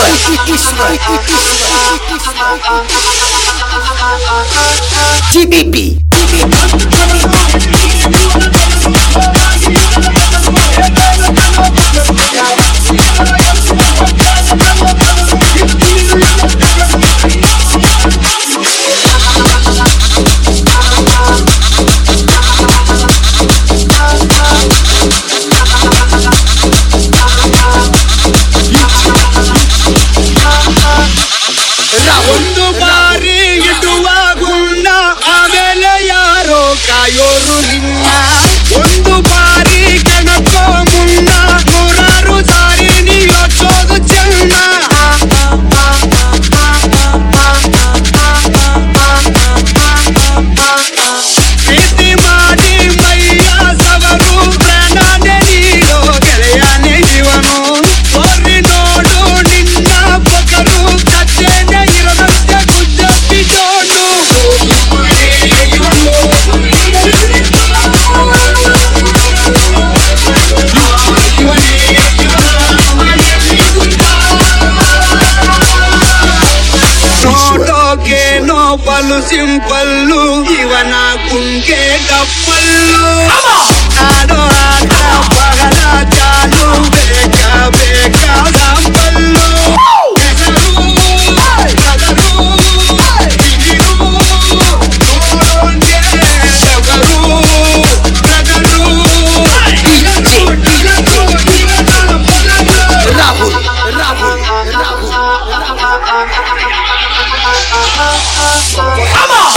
TBP. ಒಂದು ಬಾರಿ ಇಡುವಾಗುಣ್ಣ ಆಮೇಲೆ ಯಾರೋ ಕಾಯೋರು ನಿನ್ನ ಒಂದು ಬಾರಿ ಕೆಣಕೋ ಮುನ್ನ ನೂರಾರು ಸಾರಿ ನೀ ಯೋಚೋದು ಚೆನ್ನ ಪ್ರೀತಿ ಮಾಡಿ ಮೈಯ ಸವರು ಪ್ರಾಣನೇ ನೀಡೋ ಗೆಳೆಯನೇ ಇವನು ಹೋರಿ ನೋಡು ನಿನ್ನ ಪೊಗರು ಕಚ್ಚೆನೆ ಇರದಂತೆ ಗುಜ್ಜಿ ಜೋಡು ನೋಡೋಕೇನೋ ಬಲು ಸಿಂಪಲ್ಲು ಇವನ ಗುಂಗೆ ಡಪ್ಪಲ್ಲು ಆಡೋ ಆಟ ಬಹಳ ಚಾಲು ಬೇಕಾ ಬೇಕಾ ಡಪ್ಪಲ್ಲು Come on!